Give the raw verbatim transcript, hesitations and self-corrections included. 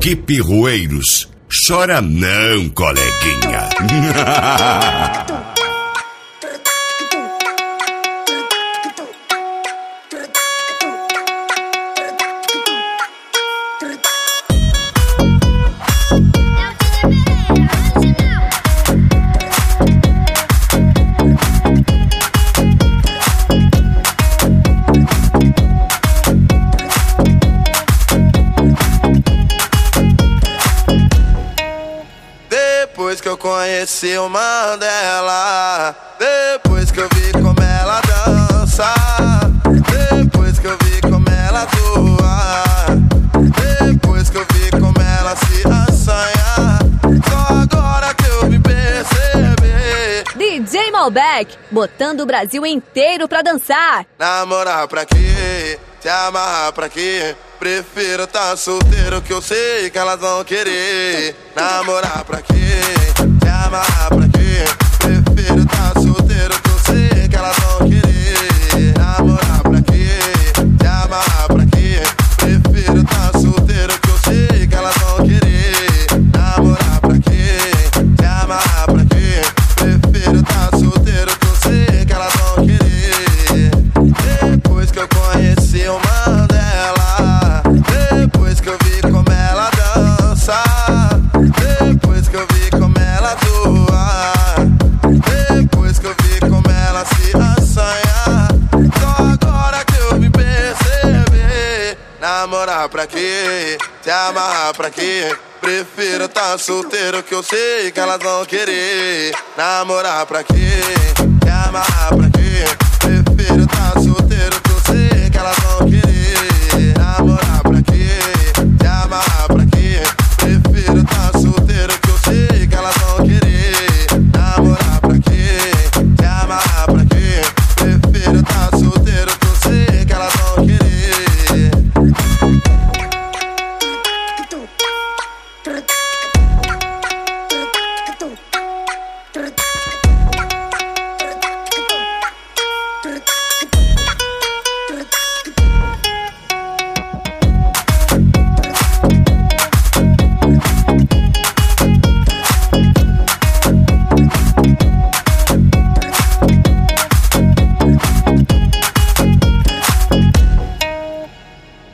Equipe Rueiros. Chora não, coleguinha. Depois que eu conheci o Mandela, depois que eu vi como ela dança, depois que eu vi como ela atua, depois que eu vi como ela se assanha, só agora que eu me percebi. D J Malbec, botando o Brasil inteiro pra dançar. Namorar pra quê? Se amarrar pra quê? Prefiro tá solteiro que eu sei que elas vão querer. Namorar pra quê? Se amarrar pra quê? Prefiro tá solteiro que eu sei que elas vão querer. Namorar pra quê? Se amarrar pra quê? Prefiro tá solteiro que eu sei que elas vão querer. Namorar pra quê? Se amarrar pra quê? Prefiro tá solteiro que eu sei que elas vão querer. Depois que eu conheci o Mandela, depois que eu vi como ela dança, depois que eu vi como ela atua, depois que eu vi como ela se assanha, só agora que eu me percebi. Namorar pra quê? Se amarrar pra quê? Prefiro tá solteiro que eu sei que elas vão querer. Namorar pra quê? Se amarrar pra